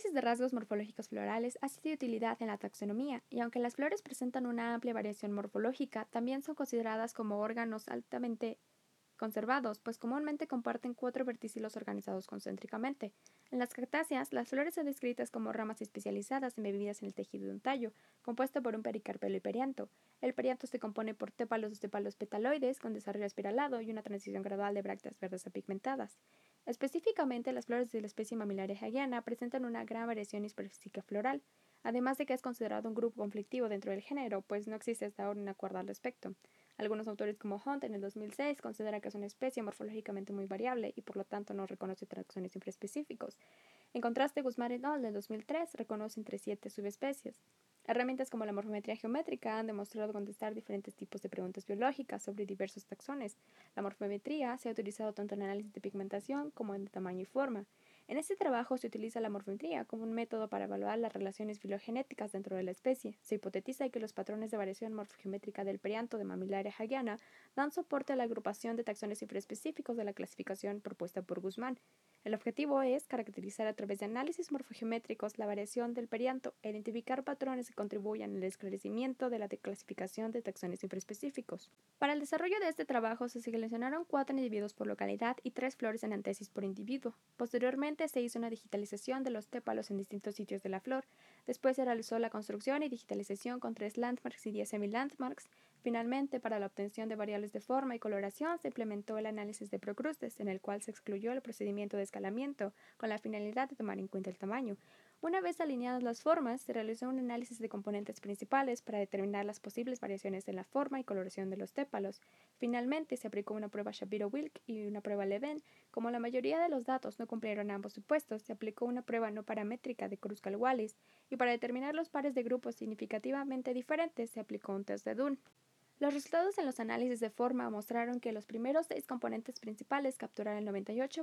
análisis de rasgos morfológicos florales ha sido de utilidad en la taxonomía, y aunque las flores presentan una amplia variación morfológica, también son consideradas como órganos altamente conservados, pues comúnmente comparten 4 verticilos organizados concéntricamente. En las cactáceas, las flores son descritas como ramas especializadas embebidas en el tejido de un tallo, compuesto por un pericarpelo y perianto. El perianto se compone por tépalos petaloides con desarrollo espiralado y una transición gradual de brácteas verdes apigmentadas. Específicamente, las flores de la especie Mamillaria haggiana presentan una gran variación hispafísica floral, además de que es considerado un grupo conflictivo dentro del género, pues no existe hasta ahora un acuerdo al respecto. Algunos autores como Hunt en el 2006 consideran que es una especie morfológicamente muy variable y por lo tanto no reconoce taxones específicos. En contraste, Guzmán et al. Del 2003 reconoce entre 7 subespecies. Herramientas como la morfometría geométrica han demostrado contestar diferentes tipos de preguntas biológicas sobre diversos taxones. La morfometría se ha utilizado tanto en análisis de pigmentación como en tamaño y forma. En este trabajo se utiliza la morfometría como un método para evaluar las relaciones filogenéticas dentro de la especie. Se hipotetiza que los patrones de variación morfogeométrica del perianto de Mamillaria haggiana dan soporte a la agrupación de taxones hiperespecíficos de la clasificación propuesta por Guzmán. El objetivo es caracterizar a través de análisis morfogeométricos la variación del perianto e identificar patrones que contribuyan al esclarecimiento de la clasificación de taxones hiperespecíficos. Para el desarrollo de este trabajo se seleccionaron 4 individuos por localidad y 3 flores en antesis por individuo. Posteriormente se hizo una digitalización de los tépalos en distintos sitios de la flor. Después se realizó la construcción y digitalización con 3 landmarks y 10 semi-landmarks. Finalmente, para la obtención de variables de forma y coloración, se implementó el análisis de procrustes, en el cual se excluyó el procedimiento de escalamiento, con la finalidad de tomar en cuenta el tamaño. Una vez alineadas las formas, se realizó un análisis de componentes principales para determinar las posibles variaciones en la forma y coloración de los tépalos. Finalmente, se aplicó una prueba Shapiro-Wilk y una prueba Leven. Como la mayoría de los datos no cumplieron ambos supuestos, se aplicó una prueba no paramétrica de Kruskal-Wallis, y para determinar los pares de grupos significativamente diferentes, se aplicó un test de Dunn. Los resultados en los análisis de forma mostraron que los primeros 6 componentes principales capturaron el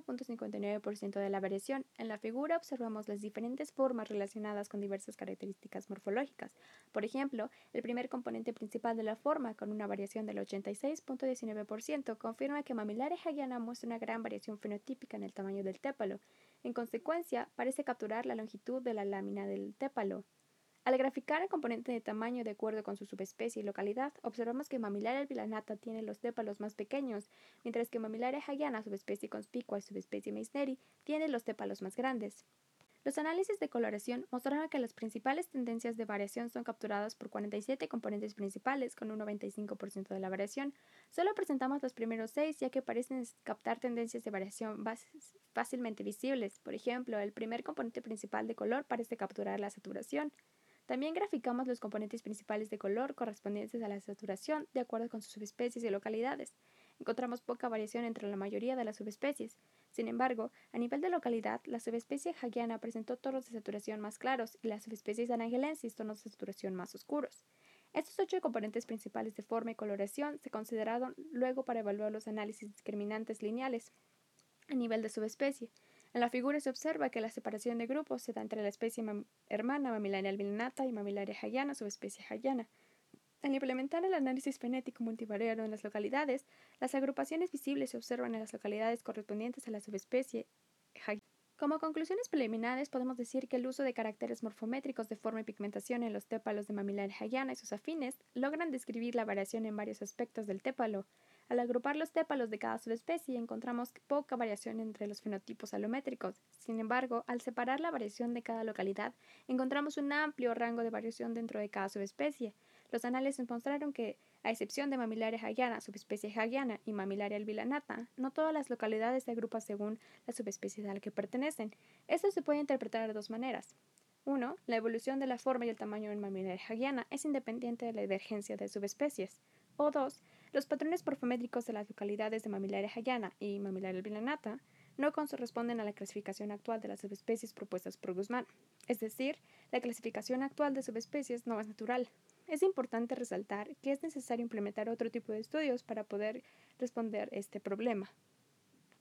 98.59% de la variación. En la figura observamos las diferentes formas relacionadas con diversas características morfológicas. Por ejemplo, el primer componente principal de la forma, con una variación del 86.19%, confirma que Mamillaria haggiana muestra una gran variación fenotípica en el tamaño del tépalo. En consecuencia, parece capturar la longitud de la lámina del tépalo. Al graficar el componente de tamaño de acuerdo con su subespecie y localidad, observamos que Mamillaria albilanata tiene los tépalos más pequeños, mientras que Mamillaria haggiana, subespecie conspicua y subespecie meissneri, tiene los tépalos más grandes. Los análisis de coloración mostraron que las principales tendencias de variación son capturadas por 47 componentes principales, con un 95% de la variación. Solo presentamos los primeros 6, ya que parecen captar tendencias de variación fácilmente visibles. Por ejemplo, el primer componente principal de color parece capturar la saturación. También graficamos los componentes principales de color correspondientes a la saturación de acuerdo con sus subespecies y localidades. Encontramos poca variación entre la mayoría de las subespecies. Sin embargo, a nivel de localidad, la subespecie haggiana presentó tonos de saturación más claros y la subespecie anangelensis tonos de saturación más oscuros. Estos 8 componentes principales de forma y coloración se consideraron luego para evaluar los análisis discriminantes lineales a nivel de subespecie. En la figura se observa que la separación de grupos se da entre la especie hermana Mamillaria albilanata y Mamillaria haggiana, subespecie haggiana. Al implementar el análisis fenético multivariado en las localidades, las agrupaciones visibles se observan en las localidades correspondientes a la subespecie haggiana. Como conclusiones preliminares, podemos decir que el uso de caracteres morfométricos de forma y pigmentación en los tépalos de Mamillaria haggiana y sus afines logran describir la variación en varios aspectos del tépalo. Al agrupar los tépalos de cada subespecie, encontramos poca variación entre los fenotipos alométricos. Sin embargo, al separar la variación de cada localidad, encontramos un amplio rango de variación dentro de cada subespecie. Los análisis mostraron que, a excepción de Mamillaria haggiana, subespecie haggiana y Mamillaria albilanata, no todas las localidades se agrupan según la subespecie a la que pertenecen. Esto se puede interpretar de 2 maneras. 1. La evolución de la forma y el tamaño en Mamillaria haggiana es independiente de la divergencia de subespecies. O 2. Los patrones morfométricos de las localidades de Mamillaria haggiana y Mamillaria albilanata no corresponden a la clasificación actual de las subespecies propuestas por Guzmán. Es decir, la clasificación actual de subespecies no es natural. Es importante resaltar que es necesario implementar otro tipo de estudios para poder responder este problema.